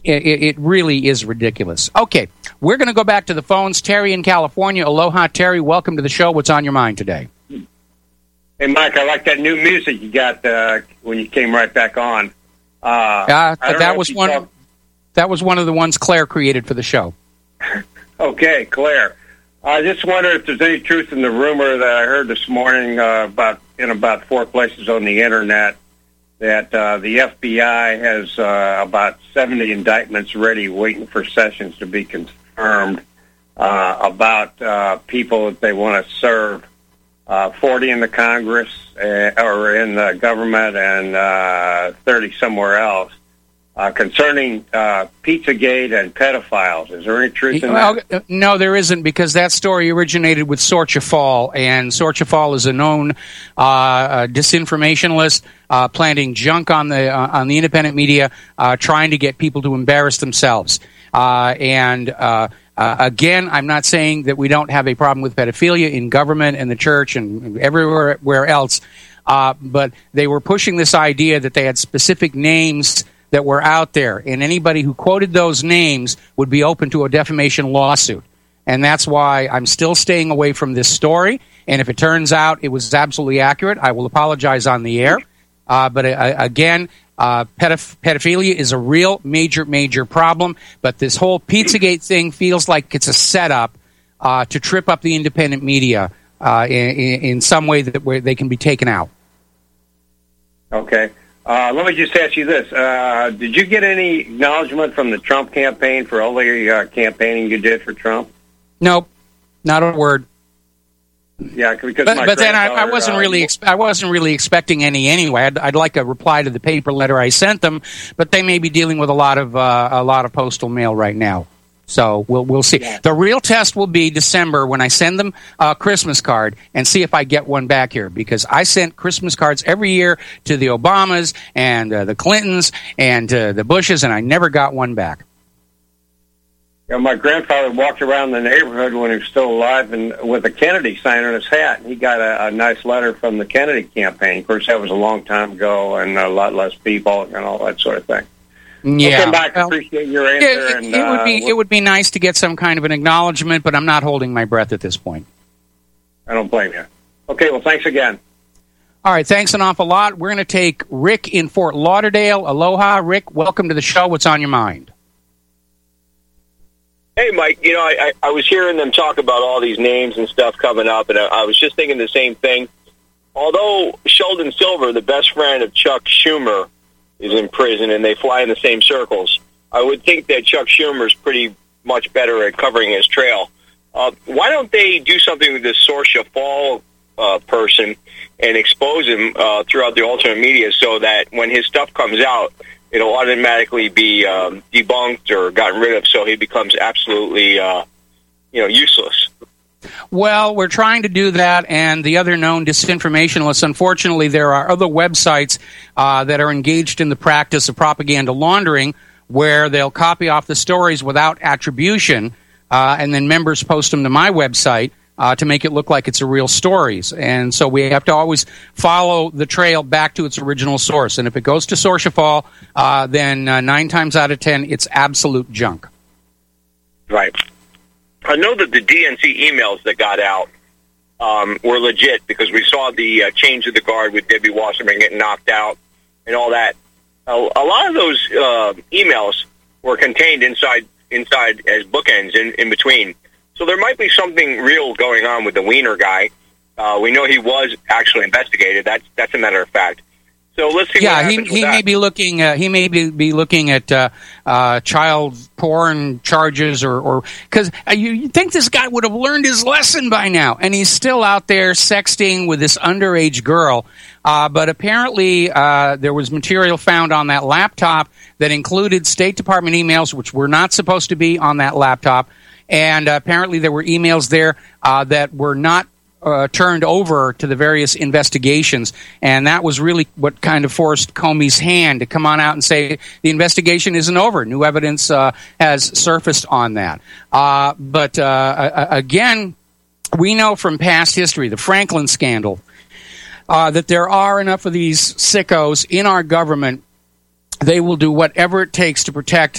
it, it really is ridiculous. Okay, we're going to go back to the phones. Terry in California. Aloha, Terry. Welcome to the show. What's on your mind today? Hey, Mike, I like that new music you got uh, when you came right back on. Uh, uh, that was one. Talk- that was one of the ones Claire created for the show. Okay, Claire. I just wonder if there's any truth in the rumor that I heard this morning uh, about in about four places on the internet that uh, the F B I has uh, about seventy indictments ready, waiting for Sessions to be confirmed uh, about uh, people that they want to serve. Uh, forty in the Congress uh, or in the government, and uh, thirty somewhere else. Uh, concerning uh, Pizzagate and pedophiles. Is there any truth in well, that? No, there isn't, because that story originated with Sorchafal, and Sorchafal is a known uh, uh, disinformationalist, uh, planting junk on the uh, on the independent media, uh, trying to get people to embarrass themselves. Uh, and uh, uh, again, I'm not saying that we don't have a problem with pedophilia in government and the church and everywhere where else, uh, but they were pushing this idea that they had specific names that were out there, and anybody who quoted those names would be open to a defamation lawsuit. And that's why I'm still staying away from this story. And if it turns out it was absolutely accurate, I will apologize on the air. Uh, but uh, again, uh, pedoph- pedophilia is a real major, major problem. But this whole Pizzagate thing feels like it's a setup uh, to trip up the independent media uh, in, in some way that where they can be taken out. Okay. Uh, let me just ask you this. Uh, did you get any acknowledgement from the Trump campaign for all the uh, campaigning you did for Trump? Nope. Not a word. Yeah, because but, my but then I, I granddaughter, wasn't uh, really ex- I wasn't really expecting any anyway. I'd, I'd like a reply to the paper letter I sent them, but they may be dealing with a lot of uh, a lot of postal mail right now. So we'll we'll see. Yeah. The real test will be December when I send them a Christmas card and see if I get one back here, because I sent Christmas cards every year to the Obamas and uh, the Clintons and uh, the Bushes, and I never got one back. You know, my grandfather walked around the neighborhood when he was still alive and with a Kennedy sign on his hat, and he got a, a nice letter from the Kennedy campaign. Of course, that was a long time ago and a lot less people and all that sort of thing. Yeah, okay, Mike, well, appreciate your answer. It, and, it would uh, be it would be nice to get some kind of an acknowledgement, but I'm not holding my breath at this point. I don't blame you. Okay, well, thanks again. All right, thanks an awful lot. We're going to take Rick in Fort Lauderdale. Aloha, Rick. Welcome to the show. What's on your mind? Hey, Mike. You know, I, I, I was hearing them talk about all these names and stuff coming up, and I, I was just thinking the same thing. Although Sheldon Silver, the best friend of Chuck Schumer, is in prison and they fly in the same circles, I would think that Chuck Schumer is pretty much better at covering his trail. Uh, why don't they do something with this Sorcha Fall uh, person and expose him uh, throughout the alternate media so that when his stuff comes out, it'll automatically be um, debunked or gotten rid of, so he becomes absolutely, uh, you know, useless. Well, we're trying to do that, and the other known disinformationalists, unfortunately, there are other websites uh, that are engaged in the practice of propaganda laundering where they'll copy off the stories without attribution, uh, and then members post them to my website uh, to make it look like it's a real stories. And so we have to always follow the trail back to its original source. And if it goes to Sorchafal, uh, then uh, nine times out of ten, it's absolute junk. Right. I know that the D N C emails that got out um, were legit because we saw the uh, change of the guard with Debbie Wasserman getting knocked out and all that. A, a lot of those uh, emails were contained inside inside as bookends in, in between. So there might be something real going on with the Wiener guy. Uh, we know he was actually investigated. That's that's a matter of fact. So let's see. Yeah, what he happens he with may that. be looking. Uh, he may be, be looking at uh, uh, child porn charges, or or because uh, you you think this guy would have learned his lesson by now, and he's still out there sexting with this underage girl. Uh, but apparently, uh, there was material found on that laptop that included State Department emails, which were not supposed to be on that laptop, and uh, apparently there were emails there uh, that were not Uh, turned over to the various investigations, and that was really what kind of forced Comey's hand to come on out and say the investigation isn't over. New evidence uh, has surfaced on that. Uh, but uh, again, we know from past history, the Franklin scandal, uh, that there are enough of these sickos in our government. They will do whatever it takes to protect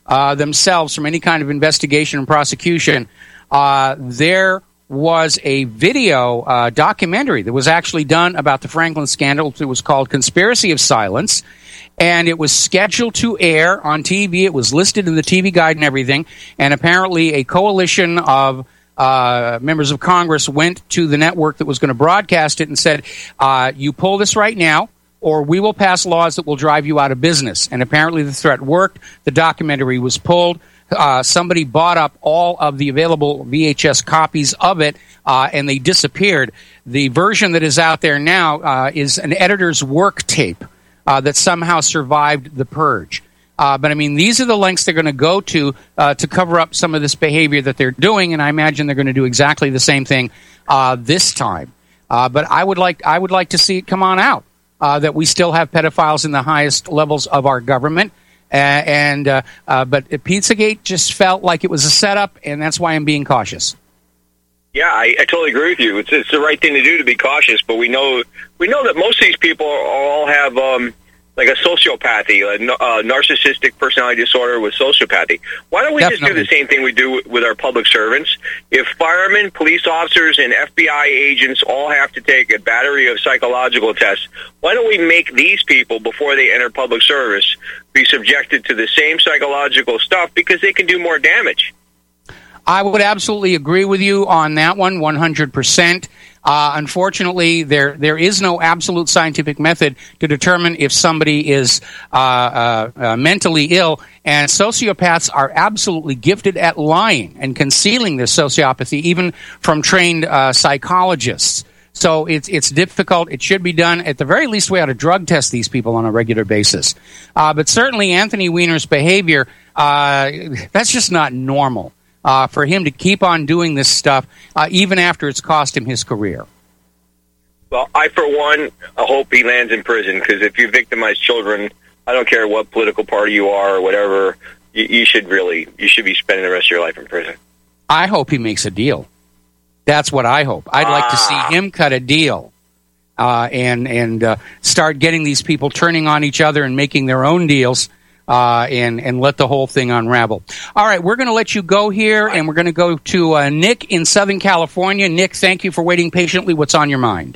uh, themselves from any kind of investigation and prosecution. Uh, there was a video uh, documentary that was actually done about the Franklin scandal. It was called Conspiracy of Silence, and it was scheduled to air on T V. It was listed in the T V guide and everything, and apparently a coalition of uh, members of Congress went to the network that was going to broadcast it and said, uh, you pull this right now, or we will pass laws that will drive you out of business. And apparently the threat worked. The documentary was pulled. Uh, somebody bought up all of the available V H S copies of it, uh, and they disappeared. The version that is out there now uh, is an editor's work tape uh, that somehow survived the purge. Uh, but, I mean, these are the lengths they're going to go to uh, to cover up some of this behavior that they're doing, and I imagine they're going to do exactly the same thing uh, this time. Uh, but I would like I would like to see it come on out, uh, that we still have pedophiles in the highest levels of our government. Uh, and uh, uh, but Pizzagate just felt like it was a setup, and that's why I'm being cautious. Yeah, I, I totally agree with you. It's, it's the right thing to do to be cautious, but we know we know that most of these people all have um, like a sociopathy, a uh, narcissistic personality disorder with sociopathy. Why don't we Definitely. just do the same thing we do with our public servants? If firemen, police officers, and F B I agents all have to take a battery of psychological tests, why don't we make these people, before they enter public service, be subjected to the same psychological stuff because they can do more damage? I would absolutely agree with you on that one, one hundred percent. Uh, unfortunately, there there is no absolute scientific method to determine if somebody is uh, uh, uh, mentally ill, and sociopaths are absolutely gifted at lying and concealing their sociopathy, even from trained uh, psychologists. So it's it's difficult. It should be done. At the very least, we ought to drug test these people on a regular basis. Uh, but certainly Anthony Weiner's behavior, uh, that's just not normal. Uh, for him to keep on doing this stuff, uh, even after it's cost him his career. Well, I, for one, I hope he lands in prison, because if you victimize children, I don't care what political party you are or whatever, you, you should really, you should be spending the rest of your life in prison. I hope he makes a deal. That's what I hope. I'd ah. like to see him cut a deal uh, and, and uh, start getting these people turning on each other and making their own deals. Uh, and, and let the whole thing unravel. All right, we're going to let you go here, and we're going to go to uh, Nick in Southern California. Nick, thank you for waiting patiently. What's on your mind?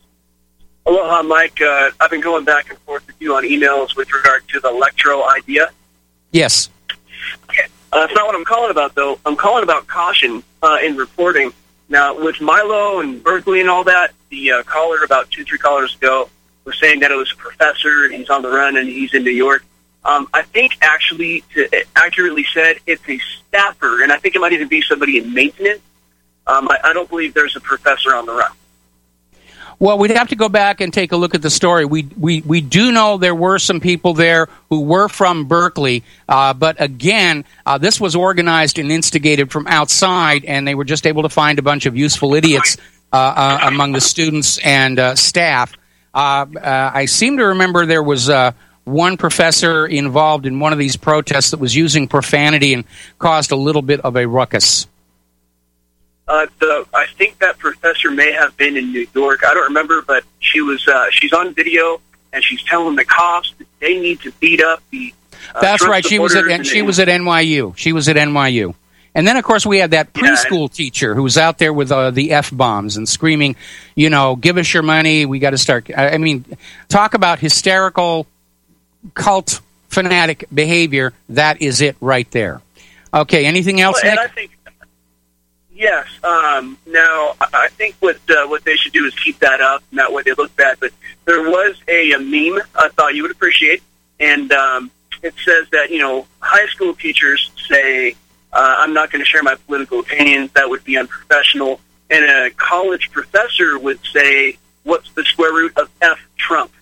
Aloha, Mike. Uh, I've been going back and forth with you on emails with regard to the electro idea. Yes. Okay. Uh, that's not what I'm calling about, though. I'm calling about caution uh, in reporting. Now, with Milo and Berkeley and all that, the uh, caller about two, three callers ago was saying that it was a professor, and he's on the run, and he's in New York. Um, I think, actually, to accurately said, it's a staffer, and I think it might even be somebody in maintenance. Um, I, I don't believe there's a professor on the run. Well, we'd have to go back and take a look at the story. We we, we do know there were some people there who were from Berkeley, uh, but again, uh, this was organized and instigated from outside, and they were just able to find a bunch of useful idiots uh, uh, among the students and uh, staff. Uh, uh, I seem to remember there was... Uh, one professor involved in one of these protests that was using profanity and caused a little bit of a ruckus. Uh, the, I think that professor may have been in New York. I don't remember, but she was. Uh, she's on video, and she's telling the cops that they need to beat up the. Uh, That's Trump right. She was at and she was at N Y U. She was at N Y U. And then, of course, we had that preschool yeah, teacher who was out there with uh, the F-bombs and screaming, you know, give us your money. We got to start. I mean, talk about hysterical cult fanatic behavior. That is it right there. Okay, anything else, well, Nick? And I think, yes. Um, now, I think what uh, what they should do is keep that up, and that way they look bad. But there was a, a meme I thought you would appreciate, and um, it says that, you know, high school teachers say, uh, I'm not going to share my political opinions. That would be unprofessional. And a college professor would say, what's the square root of F Trump?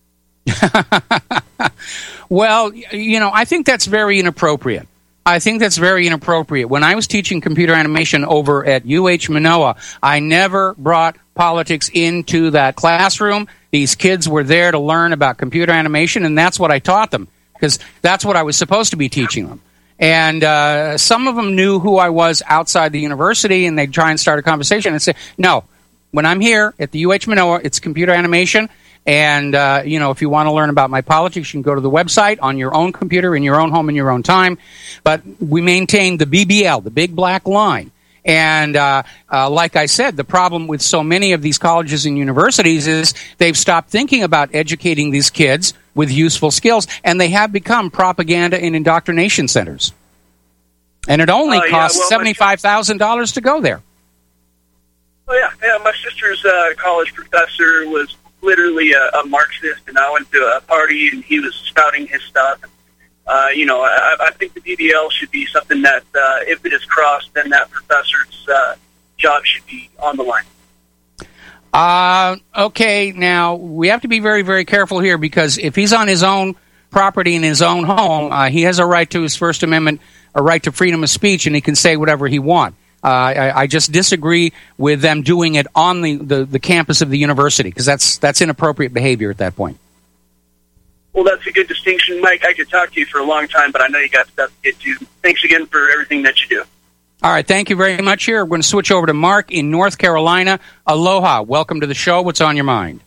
Well, you know, I think that's very inappropriate. I think that's very inappropriate. When I was teaching computer animation over at U H Manoa, I never brought politics into that classroom. These kids were there to learn about computer animation, and that's what I taught them, because that's what I was supposed to be teaching them. And uh, some of them knew who I was outside the university, and they'd try and start a conversation and say, no, when I'm here at the U H Manoa, it's computer animation. And, uh, you know, if you want to learn about my politics, you can go to the website on your own computer, in your own home, in your own time. But we maintain the B B L, the big black line. And uh, uh, like I said, the problem with so many of these colleges and universities is they've stopped thinking about educating these kids with useful skills, and they have become propaganda and indoctrination centers. And it only Uh, yeah, costs well, my- seventy-five thousand dollars to go there. Oh yeah, yeah. My sister's uh, college professor was literally a, a Marxist, and I went to a party and he was spouting his stuff. Uh, you know, I, I think the B B L should be something that, uh, if it is crossed, then that professor's uh, job should be on the line. Uh, okay, now, we have to be very, very careful here, because if he's on his own property in his own home, uh, he has a right to his First Amendment, a right to freedom of speech, and he can say whatever he wants. Uh, I, I just disagree with them doing it on the, the, the campus of the university, because that's, that's inappropriate behavior at that point. Well, that's a good distinction, Mike. I could talk to you for a long time, but I know you got stuff to get to. Thanks again for everything that you do. All right, thank you very much here. We're going to switch over to Mark in North Carolina. Aloha. Welcome to the show. What's on your mind?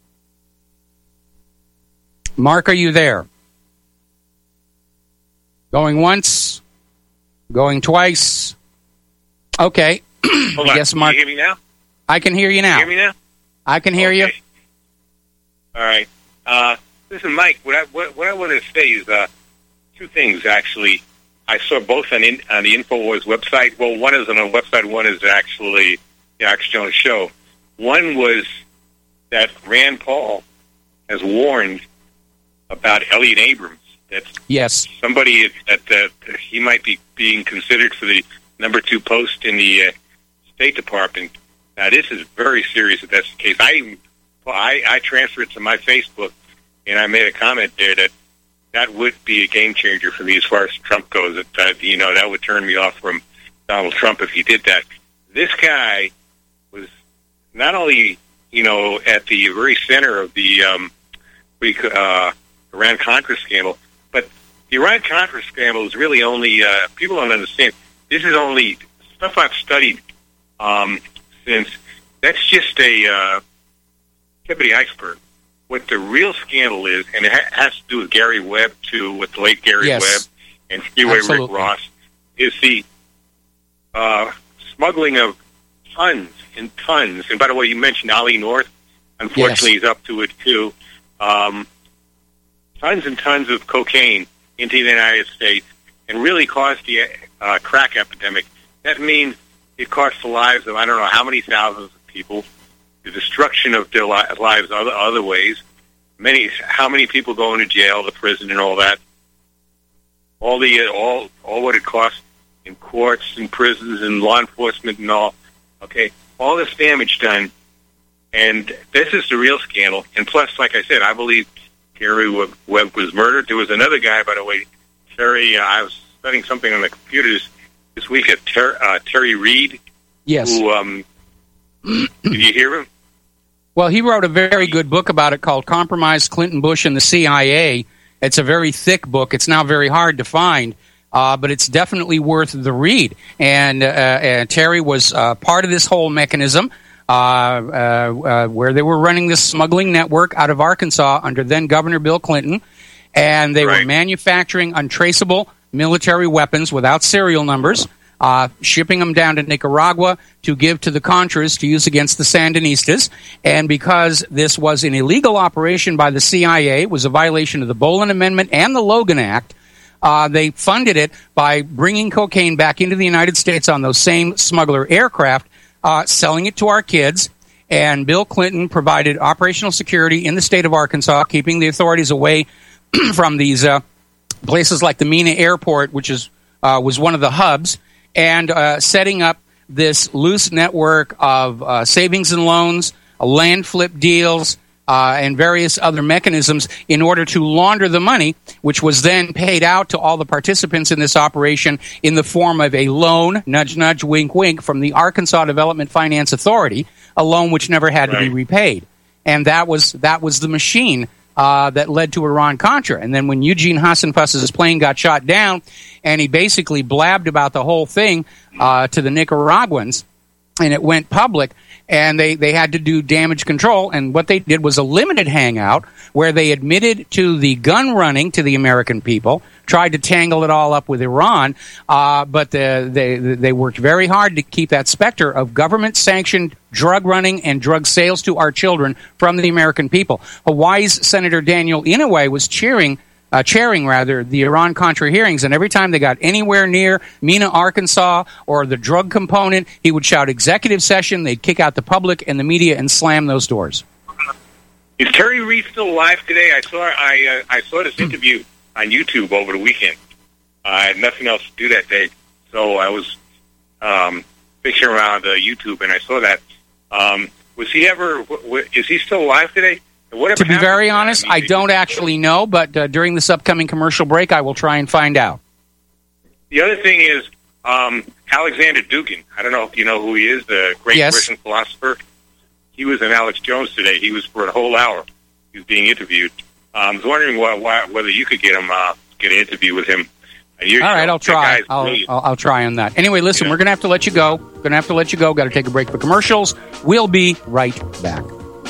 Mark, are you there? Going once? Going twice? Okay. Hold on. Yes, Mark. Can you hear me now? I can hear you now. Can you hear me now? I can hear okay. you. All right. Uh, listen, Mike, what I, what, what I want to say is uh, two things, actually. I saw both on, in, on the InfoWars website. Well, one is on a website, one is actually the Alex Jones show. One was that Rand Paul has warned about Elliot Abrams, that yes, somebody that uh, he might be being considered for the number two post in the uh, State Department. Now, this is very serious if that's the case. I even, well, I, I transferred it to my Facebook, and I made a comment there that that would be a game changer for me as far as Trump goes. That, uh, you know, that would turn me off from Donald Trump if he did that. This guy was not only, you know, at the very center of the um, uh, Iran-Contra scandal, but the Iran-Contra scandal is really only, uh, people don't understand, this is only stuff I've studied um, since, that's just a uh, tip of the iceberg. What the real scandal is, and it ha- has to do with Gary Webb, too, with the late Gary yes. Webb and Freeway Rick Ross, is the uh, smuggling of tons and tons. And by the way, you mentioned Ali North. Unfortunately, yes. he's up to it, too. Um, tons and tons of cocaine into the United States and really caused the uh, crack epidemic. That means it cost the lives of I don't know how many thousands of people, the destruction of their li- lives other other ways. Many, how many people go into jail, to prison, and all that. All the uh, all all what it costs in courts and prisons and law enforcement and all. Okay, all this damage done, and this is the real scandal. And plus, like I said, I believe Gary Webb was murdered. There was another guy, by the way, Terry. Uh, I was studying something on the computers this week at Ter- uh, Terry Reid. Yes. Who, um, did you hear him? Well, he wrote a very good book about it called Compromise Clinton, Bush, and the C I A. It's a very thick book. It's now very hard to find, uh, but it's definitely worth the read. And, uh, and Terry was uh, part of this whole mechanism uh, uh, uh, where they were running this smuggling network out of Arkansas under then Governor Bill Clinton, and they right. were manufacturing untraceable military weapons without serial numbers, Uh, shipping them down to Nicaragua to give to the Contras to use against the Sandinistas. And because this was an illegal operation by the C I A, it was a violation of the Boland Amendment and the Logan Act, uh, they funded it by bringing cocaine back into the United States on those same smuggler aircraft, uh, selling it to our kids. And Bill Clinton provided operational security in the state of Arkansas, keeping the authorities away from these uh, places like the Mena Airport, which is uh, was one of the hubs, and uh, setting up this loose network of uh, savings and loans, uh, land flip deals, uh, and various other mechanisms in order to launder the money, which was then paid out to all the participants in this operation in the form of a loan, nudge, nudge, wink, wink, from the Arkansas Development Finance Authority, a loan which never had right. to be repaid. And that was that was the machine Uh, that led to Iran-Contra. And then when Eugene Hassenfuss's plane got shot down and he basically blabbed about the whole thing uh, to the Nicaraguans, and it went public, and they, they had to do damage control. And what they did was a limited hangout where they admitted to the gun running to the American people, tried to tangle it all up with Iran, uh, but the, they they worked very hard to keep that specter of government-sanctioned drug running and drug sales to our children from the American people. Hawaii's Senator Daniel Inouye was cheering Uh, chairing, rather, the Iran-Contra hearings, and every time they got anywhere near Mena, Arkansas, or the drug component, he would shout executive session, they'd kick out the public and the media and slam those doors. Is Terry Reid still alive today? I saw I uh, I saw this interview on YouTube over the weekend. Uh, I had nothing else to do that day, so I was um, fishing around uh, YouTube, and I saw that. Um, was he ever, w- w- is he still alive today? To be very honest, I don't actually know, but uh, during this upcoming commercial break, I will try and find out. The other thing is um, Alexander Dugin. I don't know if you know who he is, the great yes. Russian philosopher. He was in Alex Jones today. He was for a whole hour. He was being interviewed. Um, I was wondering why, why, whether you could get him uh, get an interview with him. All right, I'll try. I'll, I'll, I'll try on that. Anyway, listen, yeah. we're going to have to let you go. Going to have to let you go. Got to take a break for commercials. We'll be right back.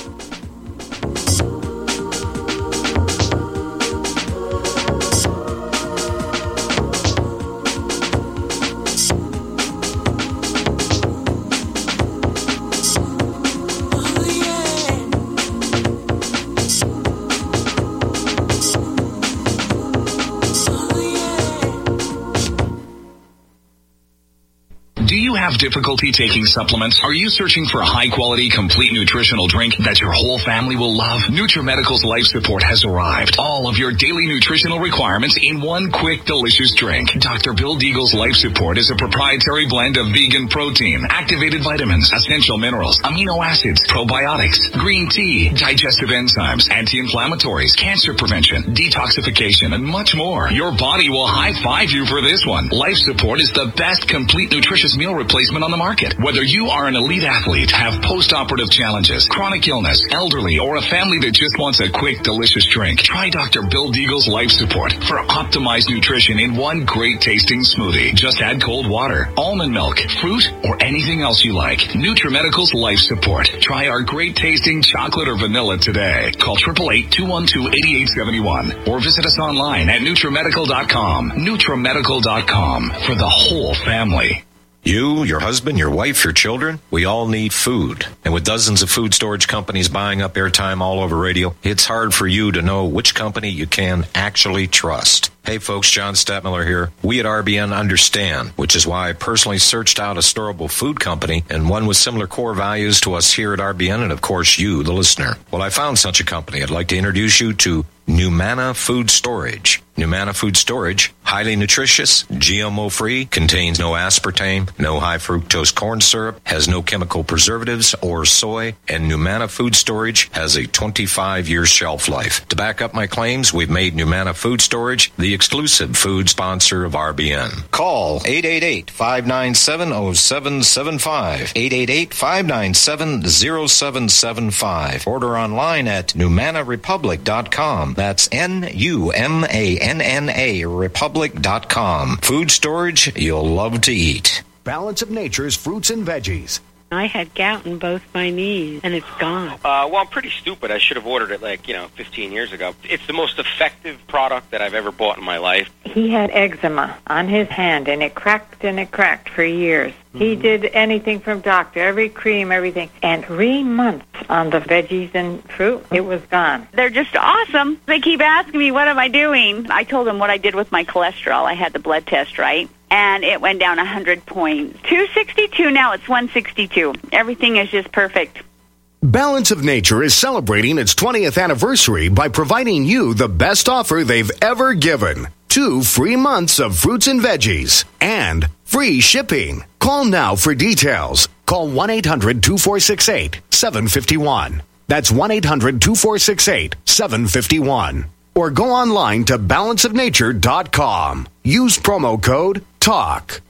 Have difficulty taking supplements? Are you searching for a high-quality, complete nutritional drink that your whole family will love? NutriMedical's Life Support has arrived. All of your daily nutritional requirements in one quick, delicious drink. Doctor Bill Deagle's Life Support is a proprietary blend of vegan protein, activated vitamins, essential minerals, amino acids, probiotics, green tea, digestive enzymes, anti-inflammatories, cancer prevention, detoxification, and much more. Your body will high-five you for this one. Life Support is the best complete nutritious meal replacement on the market. Whether you are an elite athlete, have post-operative challenges, chronic illness, elderly, or a family that just wants a quick, delicious drink, try Doctor Bill Deagle's Life Support for optimized nutrition in one great-tasting smoothie. Just add cold water, almond milk, fruit, or anything else you like. NutriMedical's Life Support. Try our great-tasting chocolate or vanilla today. Call eight eight eight, two one two, eight eight seven one or visit us online at NutriMedical dot com. NutriMedical dot com for the whole family. You, your husband, your wife, your children, we all need food. And with dozens of food storage companies buying up airtime all over radio, it's hard for you to know which company you can actually trust. Hey folks, John Stadtmiller here. We at R B N understand, which is why I personally searched out a storable food company and one with similar core values to us here at R B N and of course you, the listener. Well, I found such a company. I'd like to introduce you to Numana Food Storage. Numana Food Storage, highly nutritious, G M O-free, contains no aspartame, no high fructose corn syrup, has no chemical preservatives or soy, and Numana Food Storage has a twenty-five year shelf life. To back up my claims, we've made Numana Food Storage the exclusive food sponsor of R B N. Call eight eight eight, five nine seven, zero seven seven five, eight eight eight, five nine seven, zero seven seven five. Order online at Numana Republic dot com. That's N U M A N N A Republic dot com. Food storage you'll love to eat. Balance of Nature's fruits and veggies. I had gout in both my knees, and it's gone. Uh, well, I'm pretty stupid. I should have ordered it, like, you know, fifteen years ago. It's the most effective product that I've ever bought in my life. He had eczema on his hand, and it cracked and it cracked for years. Mm-hmm. He did anything from doctor, every cream, everything. And three months on the veggies and fruit, it was gone. They're just awesome. They keep asking me, what am I doing? I told them what I did with my cholesterol. I had the blood test, right? And it went down one hundred points. two sixty-two, now it's one sixty-two. Everything is just perfect. Balance of Nature is celebrating its twentieth anniversary by providing you the best offer they've ever given. Two free months of fruits and veggies and free shipping. Call now for details. Call one eight hundred, two four six eight, seven five one. That's one eight hundred, two four six eight, seven five one. Or go online to balance of nature dot com. Use promo code TALK.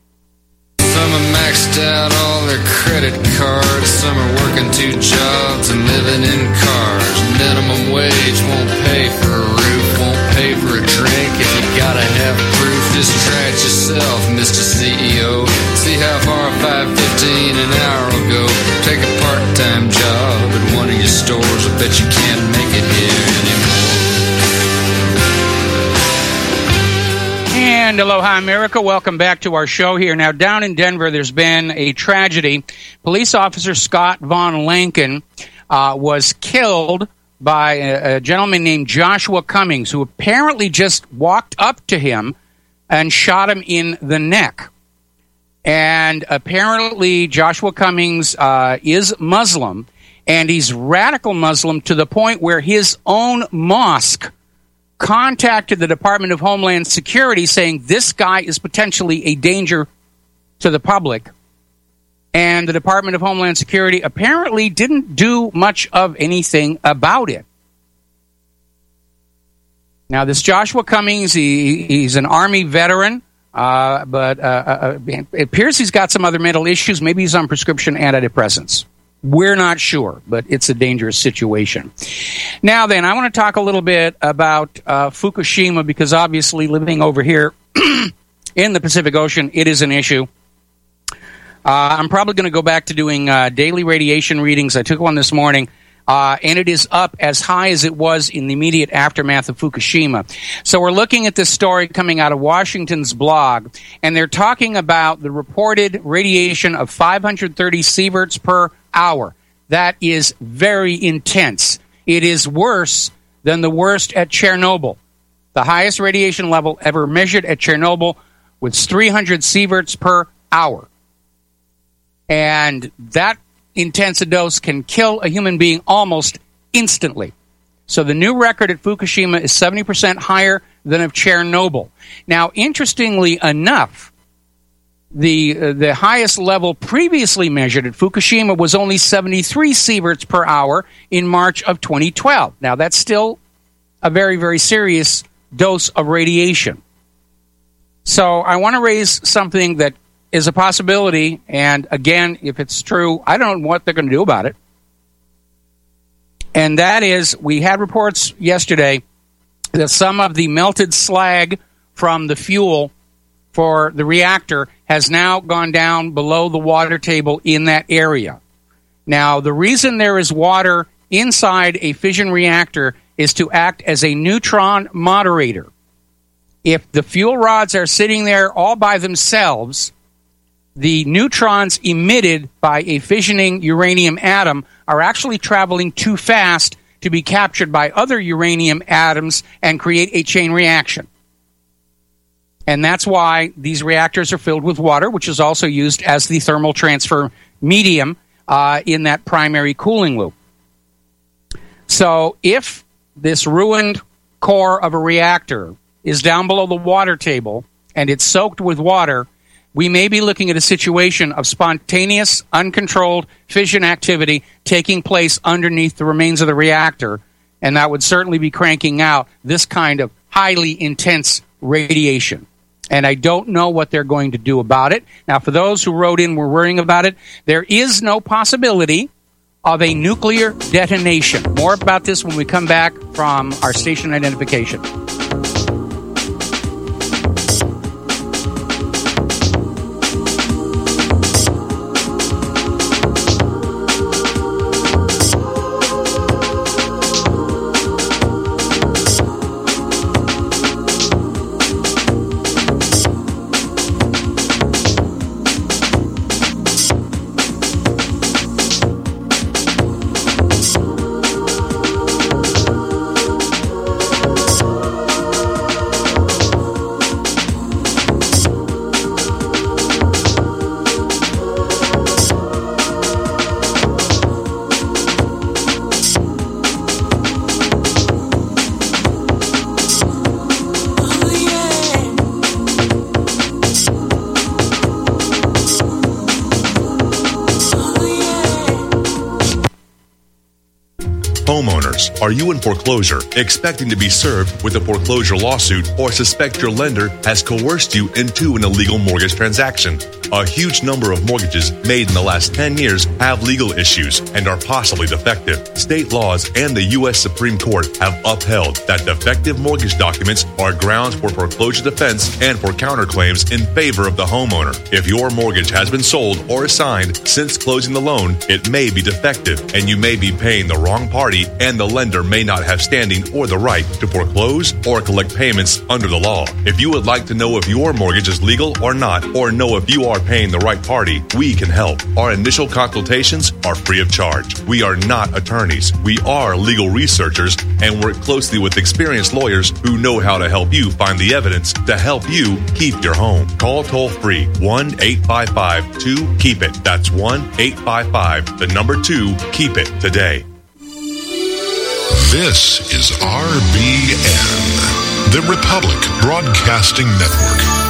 Some are maxed out all their credit cards. Some are working two jobs and living in cars. Minimum wage won't pay for a roof, won't pay for a drink. If you gotta have proof, just try it yourself, Mister C E O. See how far five fifteen an hour will go. Take a part-time job at one of your stores. I bet you can't make it here anymore. And aloha, America. Welcome back to our show here. Now, down in Denver, there's been a tragedy. Police officer Scott Von Lanken uh, was killed by a, a gentleman named Joshua Cummings, who apparently just walked up to him and shot him in the neck. And apparently Joshua Cummings uh, is Muslim, and he's radical Muslim to the point where his own mosque contacted the Department of Homeland Security saying this guy is potentially a danger to the public. And the Department of Homeland Security apparently didn't do much of anything about it. Now, this Joshua Cummings, he, he's an Army veteran, uh, but uh, uh, it appears he's got some other mental issues. Maybe he's on prescription antidepressants. We're not sure, but it's a dangerous situation. Now then, I want to talk a little bit about uh, Fukushima, because obviously living over here in the Pacific Ocean, it is an issue. Uh, I'm probably going to go back to doing uh, daily radiation readings. I took one this morning, uh, and it is up as high as it was in the immediate aftermath of Fukushima. So we're looking at this story coming out of Washington's blog, and they're talking about the reported radiation of five hundred thirty sieverts per hour. That is very intense. It is worse than the worst at Chernobyl. The highest radiation level ever measured at Chernobyl was three hundred sieverts per hour. And that intense a dose can kill a human being almost instantly. So the new record at Fukushima is seventy percent higher than of Chernobyl. Now, interestingly enough, the uh, the highest level previously measured at Fukushima was only seventy-three sieverts per hour in March of twenty twelve. Now, that's still a very, very serious dose of radiation. So I want to raise something that is a possibility, and again, if it's true, I don't know what they're going to do about it. And that is, we had reports yesterday that some of the melted slag from the fuel for the reactor has now gone down below the water table in that area. Now, the reason there is water inside a fission reactor is to act as a neutron moderator. If the fuel rods are sitting there all by themselves, the neutrons emitted by a fissioning uranium atom are actually traveling too fast to be captured by other uranium atoms and create a chain reaction. And that's why these reactors are filled with water, which is also used as the thermal transfer medium uh, in that primary cooling loop. So if this ruined core of a reactor is down below the water table and it's soaked with water, we may be looking at a situation of spontaneous, uncontrolled fission activity taking place underneath the remains of the reactor, and that would certainly be cranking out this kind of highly intense radiation. And I don't know what they're going to do about it. Now, for those who wrote in were worrying about it, there is no possibility of a nuclear detonation. More about this when we come back from our station identification. Homeowners, are you in foreclosure, expecting to be served with a foreclosure lawsuit, or suspect your lender has coerced you into an illegal mortgage transaction? A huge number of mortgages made in the last ten years have legal issues and are possibly defective. State laws and the U S Supreme Court have upheld that defective mortgage documents are grounds for foreclosure defense and for counterclaims in favor of the homeowner. If your mortgage has been sold or assigned since closing the loan, it may be defective and you may be paying the wrong party, and the lender may not have standing or the right to foreclose or collect payments under the law. If you would like to know if your mortgage is legal or not, or know if you are paying the right party, we can help. Our initial consultations are free of charge. We are not attorneys. We are legal researchers and work closely with experienced lawyers who know how to help you find the evidence to help you keep your home. Call toll free one eight five five two keep it. That's one eight five five, the number two, keep it today. This is R B N, the Republic Broadcasting Network.